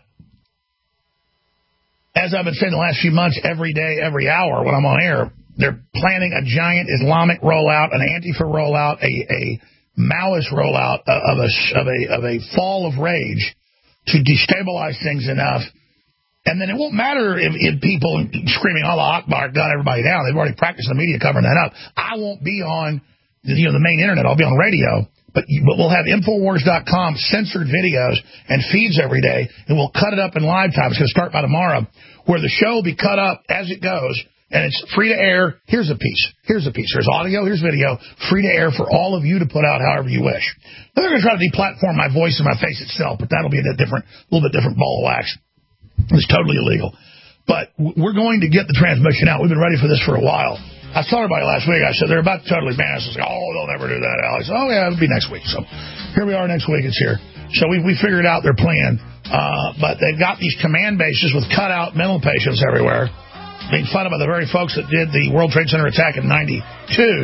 as I've been saying the last few months, every day, every hour when I'm on air, they're planning a giant Islamic rollout, an Antifa rollout, a, a Maoist rollout of a, of, a, of a fall of rage to destabilize things enough. And then it won't matter if, if people screaming Allah Akbar got everybody down. They've already practiced the media covering that up. I won't be on you know, the main internet. I'll be on radio. But, but we'll have Infowars dot com censored videos and feeds every day, and we'll cut it up in live time. It's going to start by tomorrow, where the show will be cut up as it goes, and it's free to air. Here's a piece. Here's a piece. There's audio. Here's video. Free to air for all of you to put out however you wish. They're going to try to deplatform my voice and my face itself, but that'll be a different, a little bit different ball of wax. It's totally illegal. But we're going to get the transmission out. We've been ready for this for a while. I told everybody last week, I said, they're about to totally ban us. I said, oh, they'll never do that, Alex. Oh, yeah, it'll be next week. So here we are next week. It's here. So we we figured out their plan. Uh, but they've got these command bases with cut-out mental patients everywhere, being funded by the very folks that did the World Trade Center attack in ninety-two.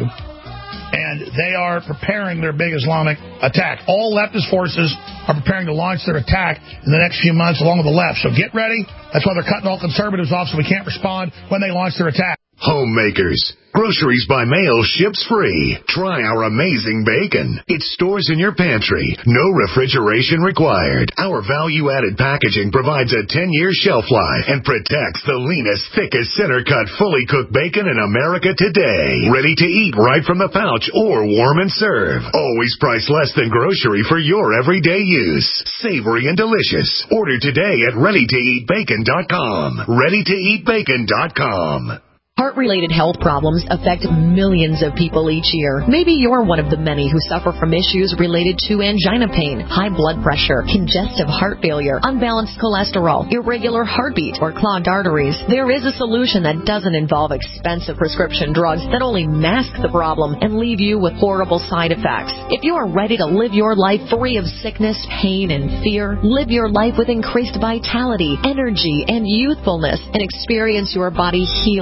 And they are preparing their big Islamic attack. All leftist forces are preparing to launch their attack in the next few months along with the left. So get ready. That's why they're cutting all conservatives off so we can't respond when they launch their attack. Homemakers. Groceries by mail ships free. Try our amazing bacon. It stores in your pantry. No refrigeration required. Our value-added packaging provides a ten-year shelf life and protects the leanest, thickest, center-cut, fully cooked bacon in America today. Ready to eat right from the pouch or warm and serve. Always priced less than grocery for your everyday use. Savory and delicious. Order today at ready to eat bacon dot com. ready to eat bacon dot com. Heart-related health problems affect millions of people each year. Maybe you're one of the many who suffer from issues related to angina pain, high blood pressure, congestive heart failure, unbalanced cholesterol, irregular heartbeat, or clogged arteries. There is a solution that doesn't involve expensive prescription drugs that only mask the problem and leave you with horrible side effects. If you are ready to live your life free of sickness, pain, and fear, live your life with increased vitality, energy, and youthfulness, and experience your body healing itself,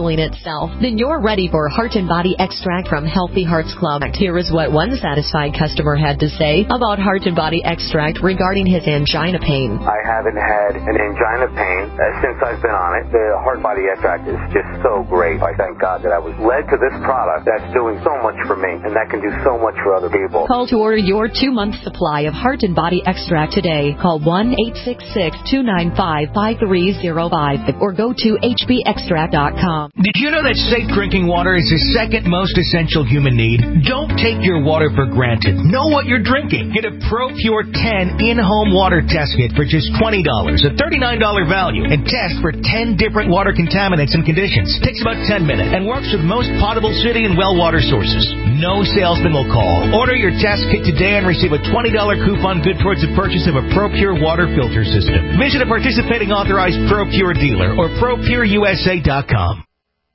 yourself? Then you're ready for Heart and Body Extract from Healthy Hearts Club. Here is what one satisfied customer had to say about Heart and Body Extract regarding his angina pain. I haven't had an angina pain uh, since I've been on it. The Heart Body Extract is just so great. I thank God that I was led to this product that's doing so much for me, and that can do so much for other people. Call to order your two-month supply of Heart and Body Extract today. Call one eight six six, two nine five, five three zero five or go to H B extract dot com. Did you know that safe drinking water is the second most essential human need? Don't take your water for granted. Know what you're drinking. Get a ProPure ten in-home water test kit for just twenty dollars, a thirty-nine dollars value, and test for ten different water contaminants and conditions. Takes about ten minutes and works with most potable city and well water sources. No salesman will call. Order your test kit today and receive a twenty dollars coupon good towards the purchase of a ProPure water filter system. Visit a participating authorized ProPure dealer or Pro Pure U S A dot com.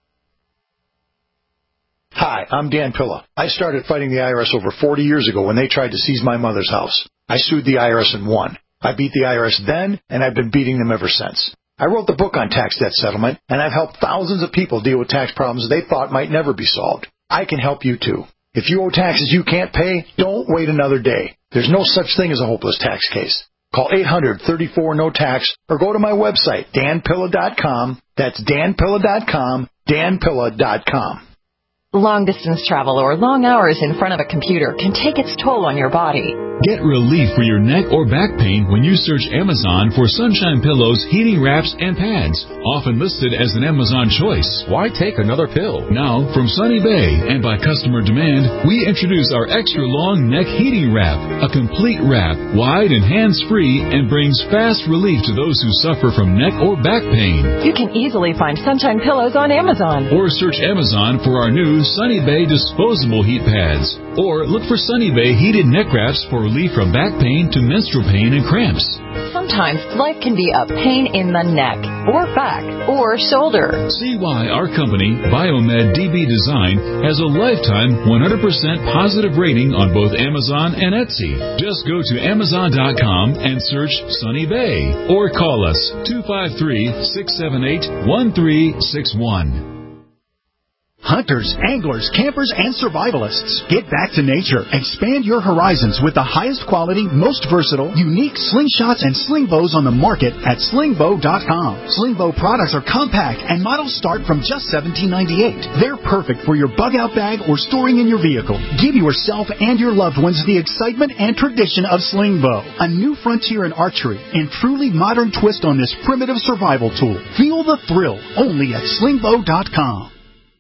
Hi, I'm Dan Pilla. I started fighting the I R S over forty years ago when they tried to seize my mother's house. I sued the I R S and won. I beat the I R S then, and I've been beating them ever since. I wrote the book on tax debt settlement, and I've helped thousands of people deal with tax problems they thought might never be solved. I can help you, too. If you owe taxes you can't pay, don't wait another day. There's no such thing as a hopeless tax case. Call eight hundred, thirty-four, no tax or go to my website, dan pilla dot com. That's dan pilla dot com, dan pilla dot com. Long-distance travel or long hours in front of a computer can take its toll on your body. Get relief for your neck or back pain when you search Amazon for Sunshine Pillows, heating wraps, and pads. Often listed as an Amazon choice. Why take another pill? Now, from Sunny Bay and by customer demand, we introduce our extra long neck heating wrap. A complete wrap, wide and hands-free, and brings fast relief to those who suffer from neck or back pain. You can easily find Sunshine Pillows on Amazon. Or search Amazon for our new Sunny Bay disposable heat pads. Or look for Sunny Bay heated neck wraps for relief from back pain to menstrual pain and cramps. Sometimes life can be a pain in the neck, or back, or shoulder. See why our company, Biomed D B Design, has a lifetime one hundred percent positive rating on both Amazon and Etsy. Just go to amazon dot com and search Sunny Bay. Or call us two five three, six seven eight, one three six one. Hunters, anglers, campers, and survivalists. Get back to nature. Expand your horizons with the highest quality, most versatile, unique slingshots and sling bows on the market at sling bow dot com. Sling bow products are compact and models start from just seventeen ninety-eight. They're perfect for your bug out bag or storing in your vehicle. Give yourself and your loved ones the excitement and tradition of sling bow, a new frontier in archery and truly modern twist on this primitive survival tool. Feel the thrill only at sling bow dot com.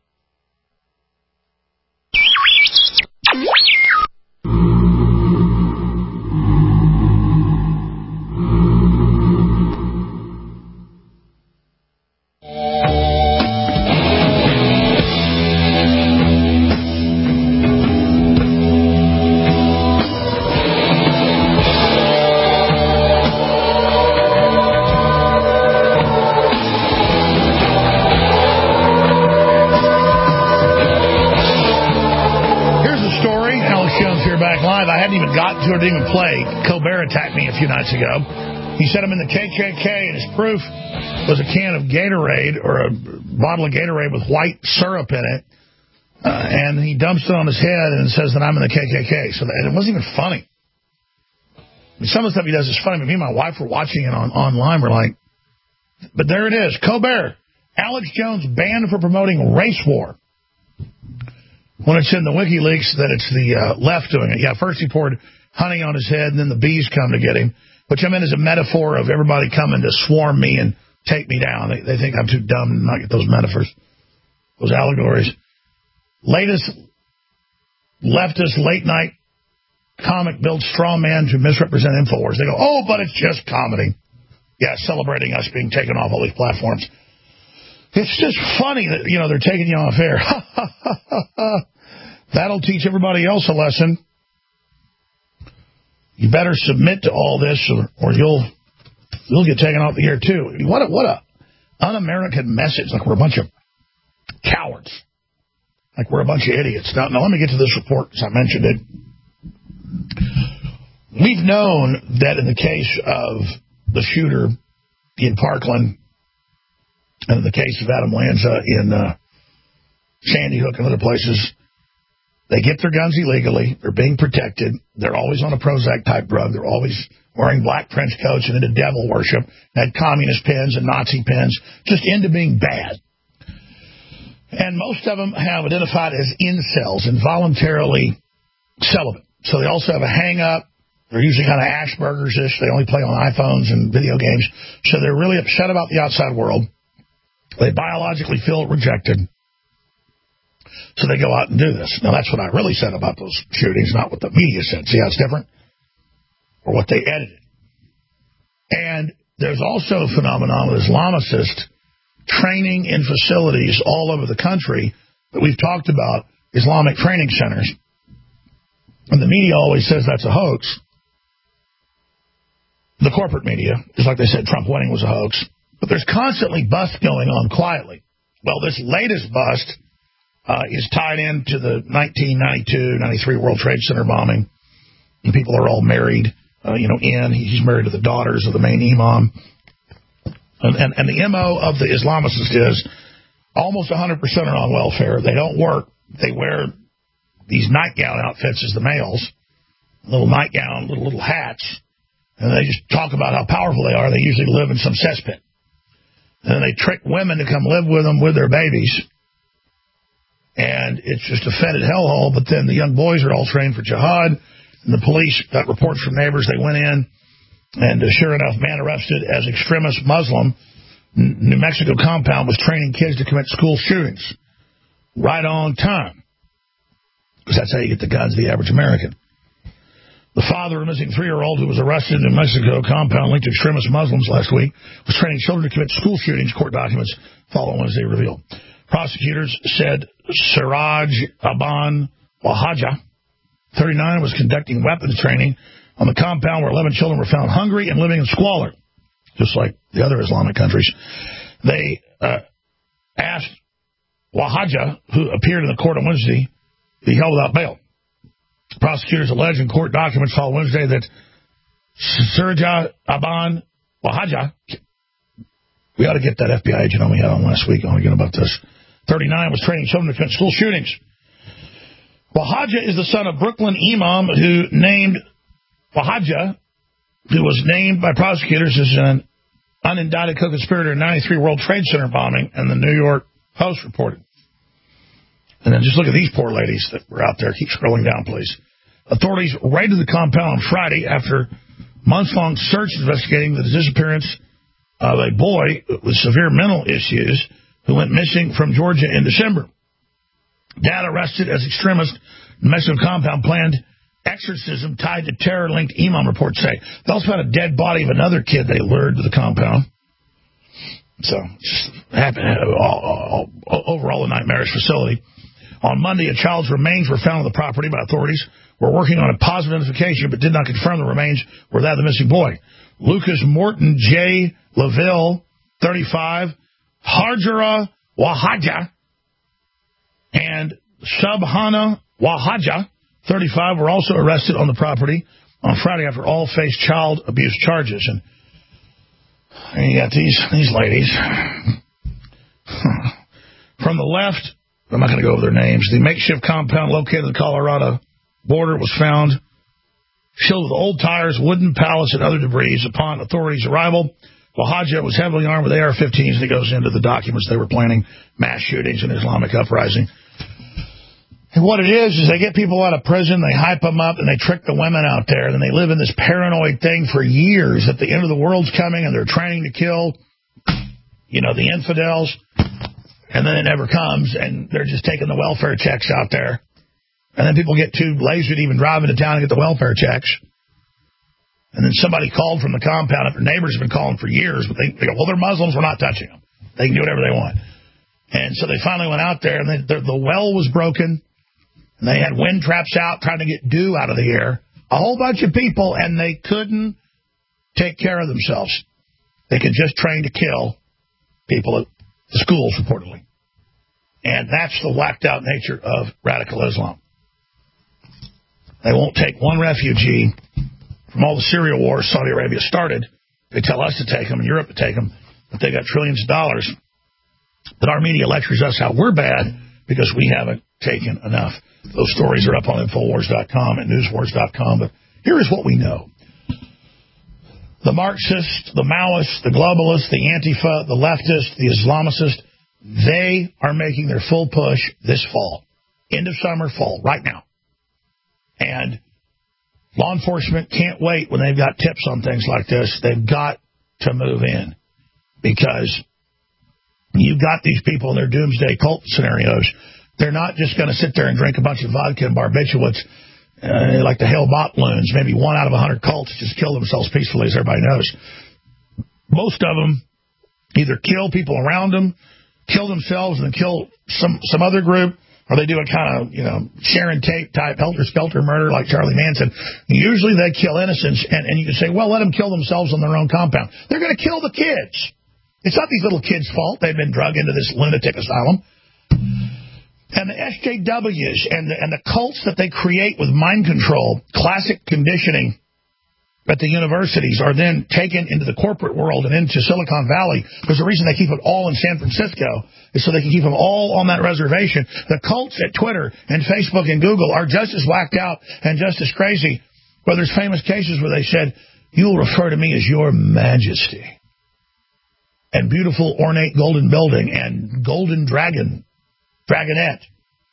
To it, didn't even play. Colbert attacked me a few nights ago. He said I'm in the K K K, and his proof was a can of Gatorade or a bottle of Gatorade with white syrup in it, uh, and he dumps it on his head and says that I'm in the K K K. So that, and it wasn't even funny. I mean, some of the stuff he does is funny, but me and my wife were watching it on online. We're like, but there it is. Colbert, Alex Jones banned for promoting race war. When it's in the WikiLeaks that it's the uh, left doing it. Yeah, first he poured honey on his head, and then the bees come to get him, which I meant as a metaphor of everybody coming to swarm me and take me down. They, they think I'm too dumb to not get those metaphors, those allegories. Latest leftist late-night comic builds straw man to misrepresent InfoWars. They go, oh, but it's just comedy. Yeah, celebrating us being taken off all these platforms. It's just funny that, you know, they're taking you off air. That'll teach everybody else a lesson. You better submit to all this, or, or you'll you'll get taken off the air too. What a, what a un-American message! Like we're a bunch of cowards. Like we're a bunch of idiots. Now, now let me get to this report, as I mentioned it. We've known that in the case of the shooter in Parkland, and in the case of Adam Lanza in uh, Sandy Hook and other places. They get their guns illegally. They're being protected. They're always on a Prozac-type drug. They're always wearing black trench coats and into devil worship. Had communist pins and Nazi pins. Just into being bad. And most of them have identified as incels, involuntarily celibate. So they also have a hang-up. They're usually kind of Asperger's-ish. They only play on iPhones and video games. So they're really upset about the outside world. They biologically feel rejected. So they go out and do this. Now, that's what I really said about those shootings, not what the media said. See how it's different? Or what they edited. And there's also a phenomenon with Islamicists training in facilities all over the country that we've talked about, Islamic training centers. And the media always says that's a hoax. The corporate media, just like they said Trump winning was a hoax. But there's constantly busts going on quietly. Well, this latest bust uh, is tied into the nineteen ninety-two ninety-three World Trade Center bombing. And people are all married, uh, you know, in. He's married to the daughters of the main imam. And, and, and the M O of the Islamicists is almost one hundred percent are on welfare. They don't work. They wear these nightgown outfits as the males, little nightgown, little little hats, and they just talk about how powerful they are. They usually live in some cesspit. And then they trick women to come live with them with their babies. And it's just a fetid hellhole. But then the young boys are all trained for jihad. And the police got reports from neighbors. They went in. And uh, sure enough, man arrested as extremist Muslim. N- New Mexico compound was training kids to commit school shootings. Right on time. Because that's how you get the guns of the average American. The father of a missing three-year-old who was arrested in New Mexico compound linked to extremist Muslims last week was training children to commit school shootings, court documents following Wednesday revealed. Prosecutors said Siraj Aban Wahaja, thirty-nine, was conducting weapons training on the compound where eleven children were found hungry and living in squalor, just like the other Islamic countries. They uh, asked Wahaja, who appeared in the court on Wednesday, to be held without bail. Prosecutors allege in court documents filed Wednesday that Siraj Aban Wahaja, we ought to get that F B I agent on we had on last week on again about this, thirty-nine, was training children to commit school shootings. Wahaja is the son of Brooklyn imam who named Wahaja, who was named by prosecutors as an unindicted co-conspirator in ninety-three World Trade Center bombing, and the New York Post reported. And then just look at these poor ladies that were out there. Keep scrolling down, please. Authorities raided the compound on Friday after months-long search investigating the disappearance of a boy with severe mental issues who went missing from Georgia in December. Dad arrested as extremist. New Mexico compound planned exorcism tied to terror-linked imam, reports say. They also found a dead body of another kid they lured to the compound. So, just happened, all, all, overall a nightmarish facility. On Monday, a child's remains were found on the property by authorities. We're working on a positive identification, but did not confirm the remains were that of the missing boy. Lucas Morton J. LaVille, thirty-five, Harjara Wahaja, and Subhana Wahaja, thirty-five, were also arrested on the property on Friday after all faced child abuse charges. And, and you got these, these ladies. From the left, I'm not going to go over their names. The makeshift compound located at the Colorado border was found filled with old tires, wooden pallets, and other debris. Upon authorities' arrival, Wahaja was heavily armed with A R fifteens, and it goes into the documents they were planning mass shootings and Islamic uprising. And what it is, is they get people out of prison, they hype them up, and they trick the women out there, and they live in this paranoid thing for years that the end of the world's coming, and they're training to kill, you know, the infidels. And then it never comes, and they're just taking the welfare checks out there. And then people get too lazy to even drive into town and get the welfare checks. And then somebody called from the compound, if their neighbors have been calling for years, but they, they go, well, they're Muslims, we're not touching them. They can do whatever they want. And so they finally went out there, and they, the, the well was broken, and they had wind traps out trying to get dew out of the air. A whole bunch of people, and they couldn't take care of themselves. They could just train to kill people at the schools, reportedly. And that's the whacked out nature of radical Islam. They won't take one refugee from all the Syria wars Saudi Arabia started. They tell us to take them and Europe to take them, but they got trillions of dollars. But our media lectures us how we're bad because we haven't taken enough. Those stories are up on Infowars dot com and Newswars dot com. But here is what we know. The Marxists, the Maoists, the globalists, the Antifa, the leftists, the Islamicists, they are making their full push this fall. End of summer, fall, right now. And law enforcement can't wait when they've got tips on things like this. They've got to move in because you've got these people in their doomsday cult scenarios. They're not just going to sit there and drink a bunch of vodka and barbiturates uh, like the Hale-Bopp loons. Maybe one out of a hundred cults just kill themselves peacefully, as everybody knows. Most of them either kill people around them, kill themselves, and then kill some, some other group, or they do a kind of, you know, Sharon Tate type helter-skelter murder like Charlie Manson. Usually they kill innocents, and, and you can say, well, let them kill themselves on their own compound. They're going to kill the kids. It's not these little kids' fault. They've been drugged into this lunatic asylum. And the S J Ws and the, and the cults that they create with mind control, classic conditioning at the universities, are then taken into the corporate world and into Silicon Valley, because the reason they keep it all in San Francisco is so they can keep them all on that reservation. The cults at Twitter and Facebook and Google are just as whacked out and just as crazy. Well, there's famous cases where they said, "You will refer to me as Your Majesty," and beautiful ornate golden building and golden dragon, dragonette.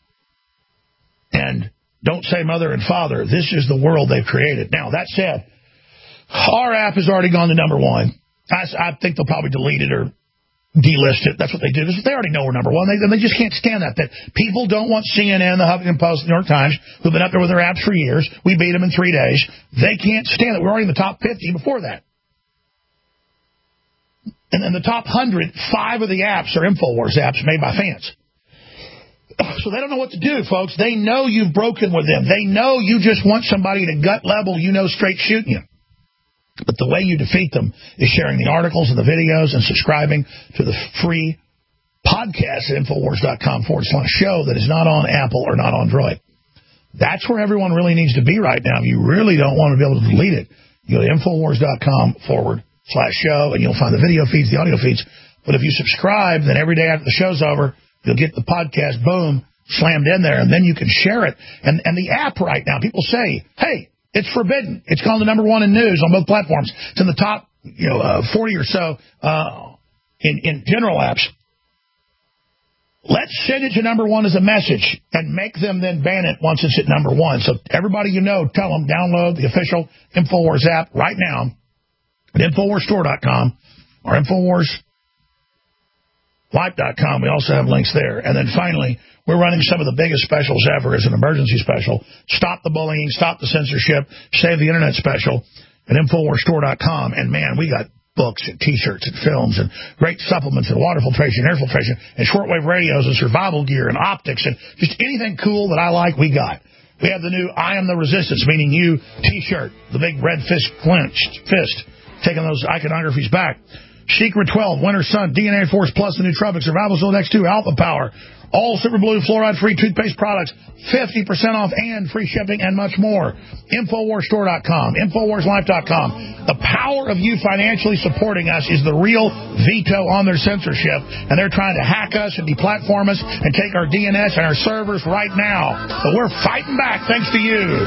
And don't say mother and father. This is the world they've created. Now, that said, our app has already gone to number one. I, I think they'll probably delete it or delist it. That's what they do. They already know we're number one. They, they just can't stand that. That people don't want C N N, the Huffington Post, the New York Times, who've been up there with their apps for years. We beat them in three days. They can't stand it. We're already in the top fifty before that. And in the top one hundred, five of the apps are InfoWars apps made by fans. So they don't know what to do, folks. They know you've broken with them. They know you just want somebody to gut level, you know, straight shooting you. But the way you defeat them is sharing the articles and the videos and subscribing to the free podcast at Infowars.com forward slash show that is not on Apple or not on Android. That's where everyone really needs to be right now. You really don't want to be able to delete it. You go to Infowars.com forward slash show, and you'll find the video feeds, the audio feeds. But if you subscribe, then every day after the show's over, you'll get the podcast, boom, slammed in there, and then you can share it. And and the app right now, people say, hey, it's forbidden. It's called the number one in news on both platforms. It's in the top, you know, uh, forty or so uh, in, in general apps. Let's send it to number one as a message and make them then ban it once it's at number one. So everybody you know, tell them, download the official InfoWars app right now at Infowars Store dot com or Infowars Life dot com. We also have links there. And then finally, we're running some of the biggest specials ever as an emergency special. Stop the bullying, stop the censorship, save the internet special at Infowars Store dot com. And man, we got books and T-shirts and films and great supplements and water filtration, air filtration, and shortwave radios and survival gear and optics and just anything cool that I like, we got. We have the new I Am the Resistance, meaning you T-shirt, the big red fist clenched fist, taking those iconographies back. Secret twelve, Winter Sun, D N A Force Plus, the nootropic, Survival Zone X two, Alpha Power, all Super Blue fluoride-free toothpaste products, fifty percent off and free shipping and much more. Infowars Store dot com, Infowars Life dot com. The power of you financially supporting us is the real veto on their censorship, and they're trying to hack us and deplatform us and take our D N S and our servers right now. But we're fighting back thanks to you.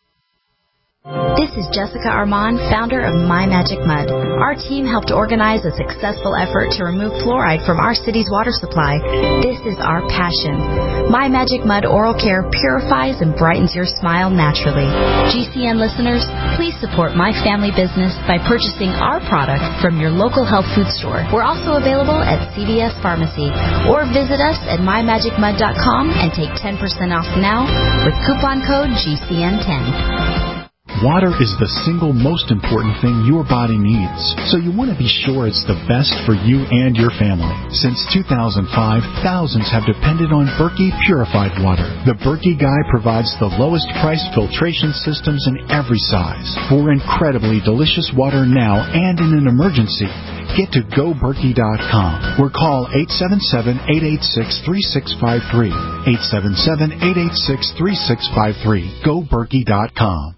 This is Jessica Armand, founder of My Magic Mud. Our team helped organize a successful effort to remove fluoride from our city's water supply. This is our passion. My Magic Mud Oral Care purifies and brightens your smile naturally. G C N listeners, please support my family business by purchasing our product from your local health food store. We're also available at C V S Pharmacy, or visit us at my magic mud dot com and take ten percent off now with coupon code G C N ten. Water is the single most important thing your body needs, so you want to be sure it's the best for you and your family. Since two thousand five, thousands have depended on Berkey purified water. The Berkey Guy provides the lowest price filtration systems in every size for incredibly delicious water now and in an emergency. Get to go berkey dot com or call eight seven seven, eight eight six, three six five three. eight seven seven, eight eight six, three six five three. go berkey dot com.